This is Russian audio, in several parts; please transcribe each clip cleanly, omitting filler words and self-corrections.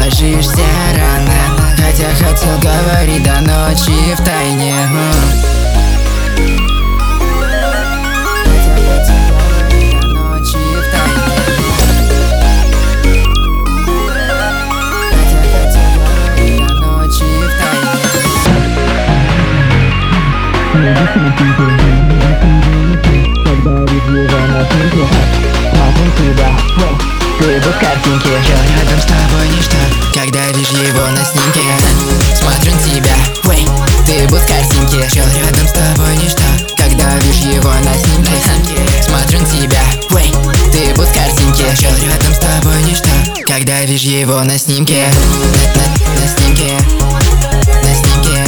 ложишься рано, хотя хотел говорить до ночи в тайне. Ты бы в картинке. Я рядом с тобой ничто, когда вижу его на снимке. Смотрю на тебя, ой, ты будь в картинке. Чел рядом с тобой ничто, когда вижу его на снимке. Смотрю на тебя, ой, ты будь в картинке. Чел рядом с тобой ничто, когда вижу его на снимке. На снимке. На снимке.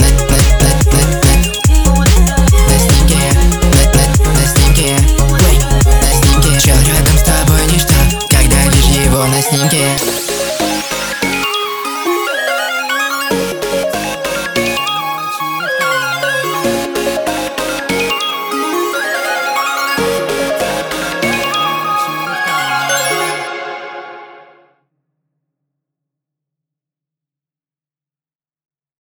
На снимке. На снимке. Ой, на снимке. Чел рядом с тобой ничто, когда вижу его на снимке.